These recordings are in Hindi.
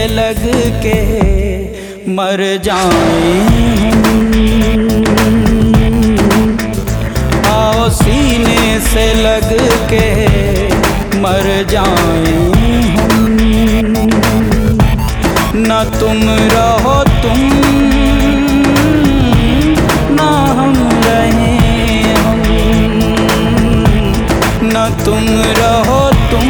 से लग के मर जाएं आओ सीने से लग के मर जाएं ना तुम रहो तुम ना हम रहें हम ना तुम रहो तुम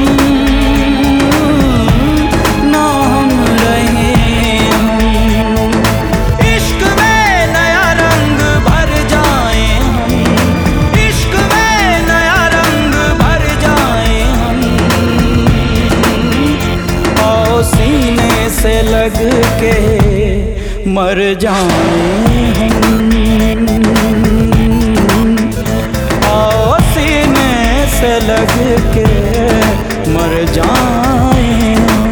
ना हम रहें हम इश्क में नया रंग भर जाएं हम इश्क में नया रंग भर जाएं हम आओ सीने से लग के मर जाएं हम आओ सीने से लग के मर जाएं हम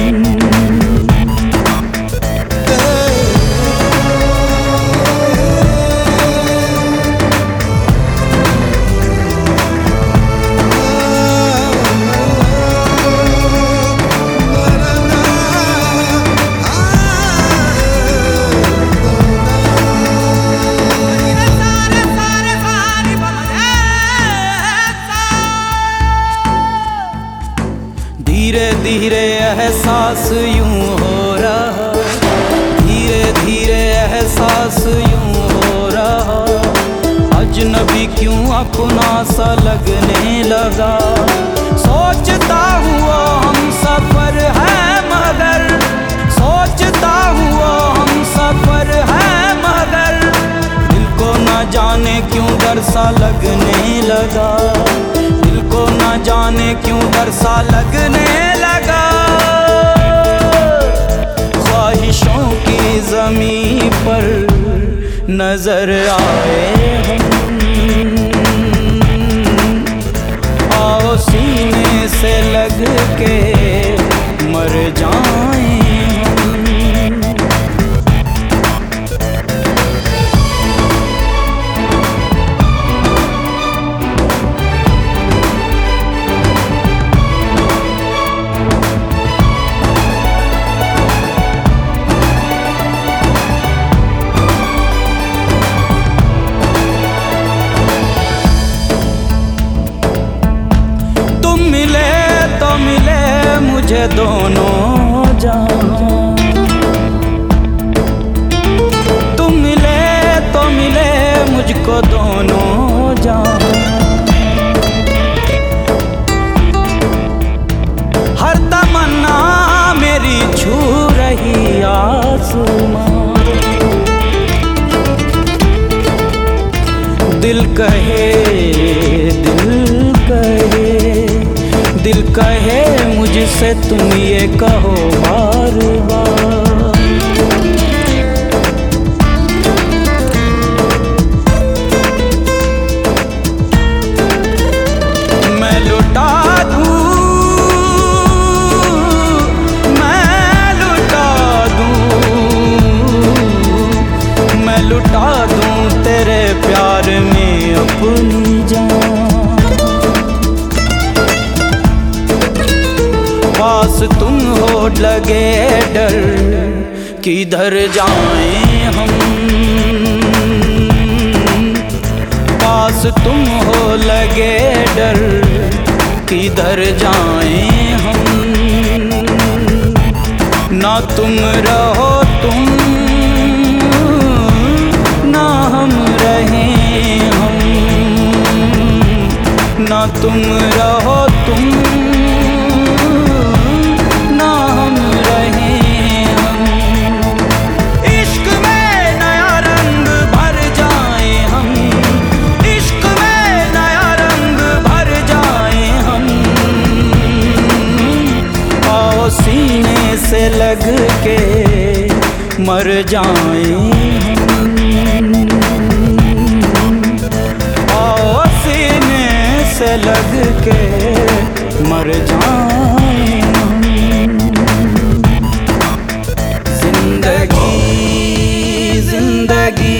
धीरे धीरे एहसास यूं हो रहा धीरे धीरे एहसास यूं हो रहा अजनबी क्यों अपना सा लगने लगा सोचता हुआ हम सफर है मगर सोचता हुआ हम सफर है मगर दिल को न जाने क्यों डर सा लगने लगा दिल को न जाने क्यों डर सा लगने लगा ख्वाहिशों की ज़मीं पर नजर आए हम आओ सीने से लग के मर जाएं मुझे दोनों जान तुम मिले तो मिले मुझको दोनों जान हर तमन्ना मेरी छू रही आसमां दिल कहे दिल कहे मुझसे तुम ये कहो बार बार मैं लुटा दूं मैं लुटा दूं तेरे प्यार में अपनी जान पास तुम हो लगे डर किधर जाएं हम पास तुम हो लगे डर किधर जाएं हम ना तुम रहो तुम ना हम रहें हम ना तुम रहो तुम सीने से लग के मर जाएं आओ सीने से लग के मर जाएं जिंदगी जिंदगी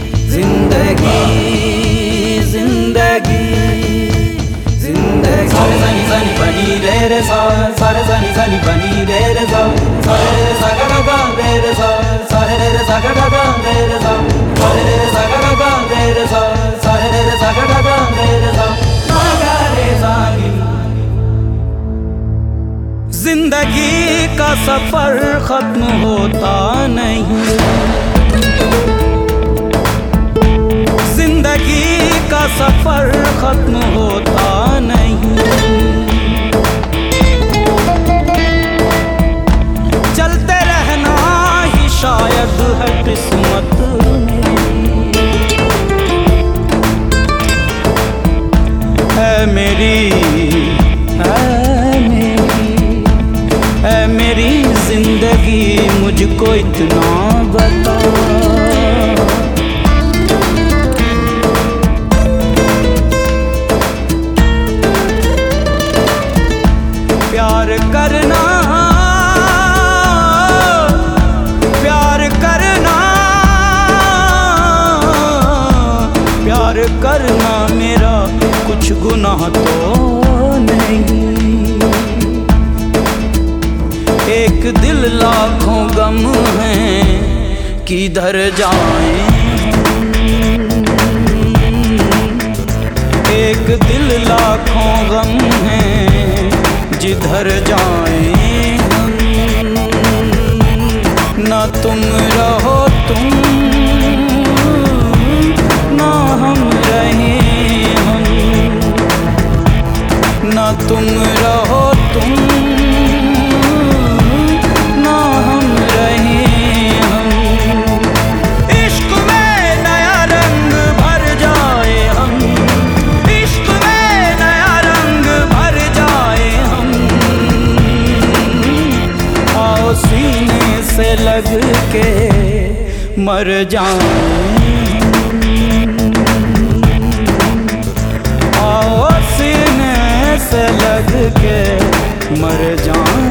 जिंदगी जिंदगी जिंदगी सनी सनी बनी रे रे सा सा रे सनी सनी बनी रे रे सा सा रे रे सा गा गा रे रे सा सा रे रे सा गा गा रे रे सा सा रे रे सा गा गा रे रे सा सा रे रे सा गा गा रे रे सा मा गा रे सा नी। जिंदगी का सफर खत्म होता नहीं, जिंदगी का सफर खत्म होता नहीं, चलते रहना ही शायद है किस्मत मेरी, है मेरी जिंदगी मुझको इतना बता। प्यार करना, प्यार करना, प्यार करना मेरा कुछ गुनाह तो नहीं। एक दिल लाखों गम हैं किधर जाएं, एक दिल लाखों गम हैं जिधर जाएं हम। ना तुम रहो तुम, ना हम रहें हम, ना तुम रहो तुम, ना हम रहें हम। इश्क में नया रंग भर जाए हम, इश्क में नया रंग भर जाए हम। आओ सीने से लग के मर जाएं, आओ सीने से लग के मर जाएं।